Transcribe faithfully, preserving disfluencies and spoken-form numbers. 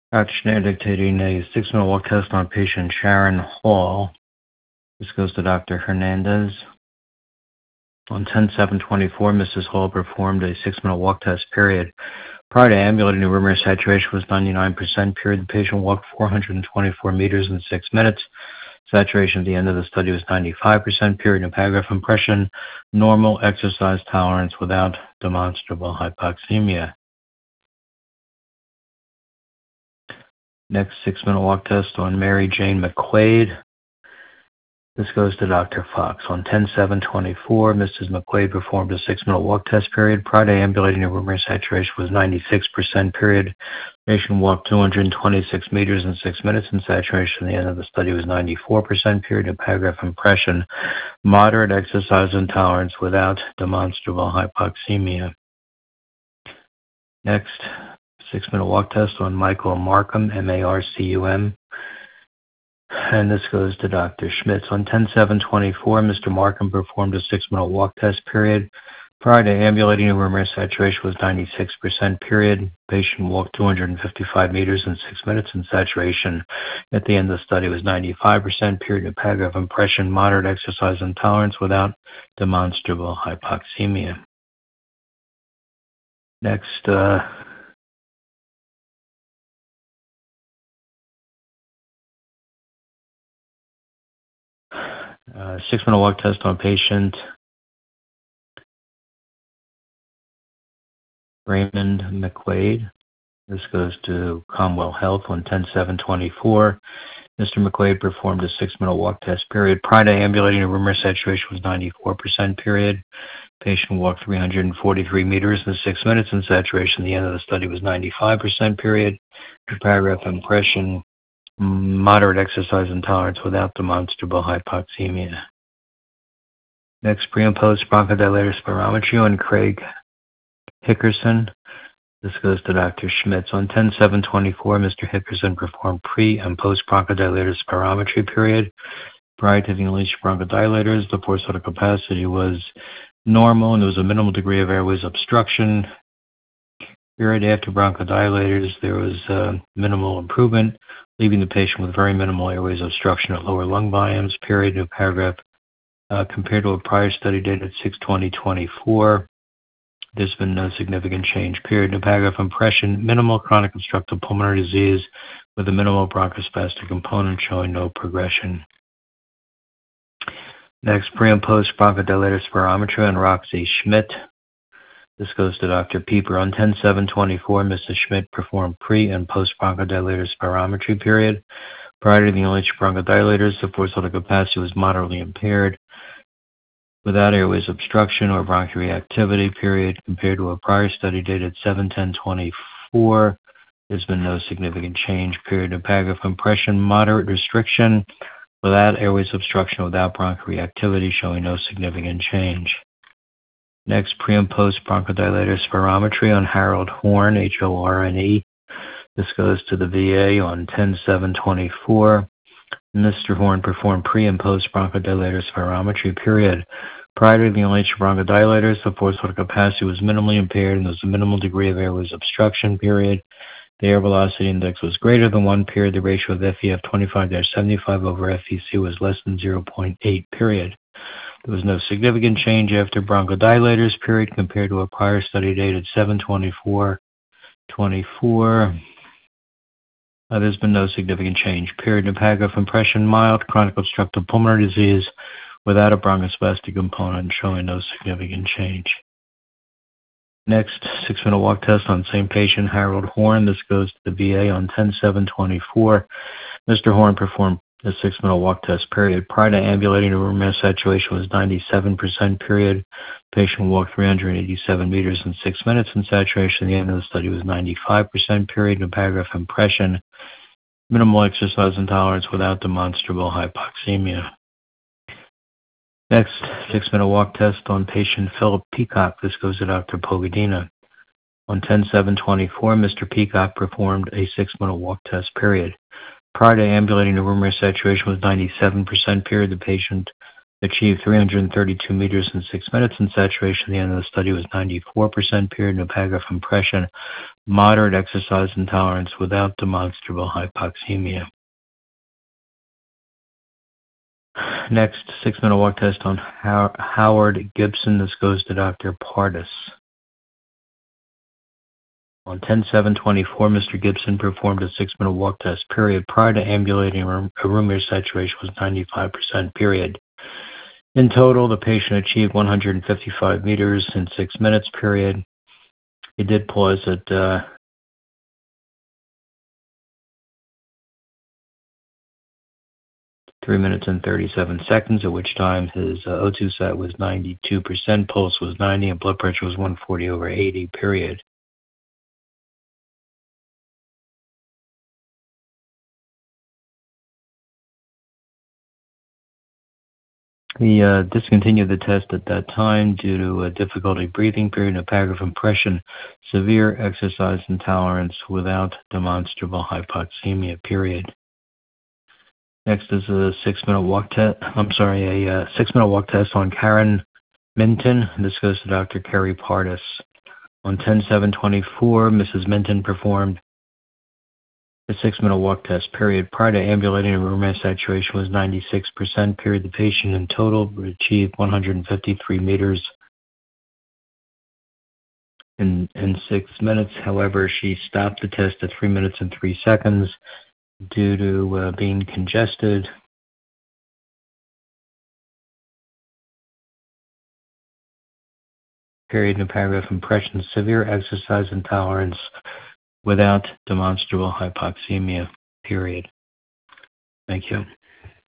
Doctor Schneider dictating a six-minute walk test on patient Sharon Hall. This goes to Doctor Hernandez. On ten seven twenty-four, Missus Hall performed a six-minute walk test period. Prior to ambulating, the room air saturation was ninety-nine percent period. The patient walked four hundred twenty-four meters in six minutes. Saturation at the end of the study was ninety-five percent period. No paragraph impression. Normal exercise tolerance without demonstrable hypoxemia. Next six-minute walk test on Mary Jane McQuaid. This goes to Doctor Fox. On ten seven twenty-four, Missus McQuaid performed a six-minute walk test period. Prior to ambulating, her room air saturation was ninety-six percent period. Patient walked two hundred twenty-six meters in six minutes, and saturation at the end of the study was ninety-four percent period. A paragraph impression, moderate exercise intolerance without demonstrable hypoxemia. Next, six-minute walk test on Michael Marcum, M A R C U M. And this goes to Doctor Schmitz. On ten seven twenty-four, Mister Markham performed a six-minute walk test period. Prior to ambulating, the room air saturation was ninety-six percent period. Patient walked two hundred fifty-five meters in six minutes, and saturation at the end of the study was ninety-five percent period. A paragraph impression, moderate exercise intolerance without demonstrable hypoxemia. Next, uh, Uh, six-minute walk test on patient Raymond McQuaid. This goes to Comwell Health on ten seven twenty-four. Mister McQuaid performed a six-minute walk test period. Prior to ambulating, the room air saturation was ninety-four percent period. Patient walked three hundred forty-three meters in six minutes, and saturation at the end of the study was ninety-five percent period. The paragraph impression, moderate exercise intolerance without demonstrable hypoxemia. Next, pre and post bronchodilator spirometry on Craig Hickerson. This goes to Doctor Schmitz. On ten seven twenty-four, Mister Hickerson performed pre and post bronchodilator spirometry period. Prior to the unleashed bronchodilators, the forced vital capacity was normal, and there was a minimal degree of airways obstruction. Period after bronchodilators, there was uh, minimal improvement, leaving the patient with very minimal airways obstruction at lower lung volumes. Period. New paragraph. Uh, compared to a prior study dated six twenty twenty-four, there's been no significant change. Period. New paragraph impression. Minimal chronic obstructive pulmonary disease with a minimal bronchospastic component showing no progression. Next, pre and post bronchodilator spirometry on Roxy Schmidt. This goes to Doctor Pieper. On ten seven twenty-four, Missus Schmidt performed pre and post bronchodilator spirometry period. Prior to the unleashed bronchodilators, the forced vital capacity was moderately impaired without airways obstruction or bronchoreactivity. Period. Compared to a prior study dated seven ten twenty-four, there's been no significant change. Period. In paragraph impression, moderate restriction without airways obstruction, without bronchoreactivity, showing no significant change. Next, pre and post bronchodilator spirometry on Harold Horn, H O R N E. This goes to the V A on ten seven twenty-four. Mister Horn performed pre and post bronchodilator spirometry period. Prior to the unleashed bronchodilators, the forced vital capacity was minimally impaired, and there was a minimal degree of airways obstruction. Period. The air velocity index was greater than one. Period. The ratio of F E F twenty-five seventy-five over F E C was less than zero point eight. Period. There was no significant change after bronchodilators. Period. Compared to a prior study dated seven twenty-four twenty-four. Uh, there's been no significant change. Period. In paragraph impression, mild chronic obstructive pulmonary disease without a bronchospastic component, showing no significant change. Next, six-minute walk test on same patient, Harold Horn. This goes to the V A on ten seven twenty-four. Mister Horn performed the six-minute walk test period. Prior to ambulating, the room air saturation was ninety-seven percent period. Patient walked three hundred eighty-seven meters in six minutes, and saturation at the end of the study was ninety-five percent period. In paragraph impression, minimal exercise intolerance without demonstrable hypoxemia. Next, six-minute walk test on patient Philip Peacock. This goes to Doctor Pogadina. On ten seven twenty-four, Mister Peacock performed a six-minute walk test period. Prior to ambulating, the room air saturation was ninety-seven percent period. The patient Achieved three hundred thirty-two meters in six minutes, and saturation at the end of the study was ninety-four percent. Period. No paragraph impression. Moderate exercise intolerance without demonstrable hypoxemia. Next, six-minute walk test on How- Howard Gibson. This goes to Doctor Pardis. On ten seven twenty-four, Mister Gibson performed a six-minute walk test. Period. Prior to ambulating, room, room air saturation was ninety-five percent. Period. In total, the patient achieved one hundred fifty-five meters in six minutes. Period. He did pause at uh, three minutes and thirty-seven seconds, at which time his uh, O two sat was ninety-two percent, pulse was ninety, and blood pressure was one forty over eighty. Period. He uh, discontinued the test at that time due to uh, difficulty breathing. Period. No paragraph impression. Severe exercise intolerance without demonstrable hypoxemia. Period. Next is a six-minute walk test. I'm sorry, a uh, six-minute walk test on Karen Minton. This goes to Doctor Kerry Pardis. On ten seven twenty-four, Missus Minton performed a six-minute walk test. Period. Prior to ambulating, room air saturation was ninety-six percent. Period. The patient in total achieved one hundred fifty-three meters in in six minutes. However, she stopped the test at three minutes and three seconds due to uh, being congested. Period. No paragraph impression. Severe exercise intolerance without demonstrable hypoxemia. Period. Thank you.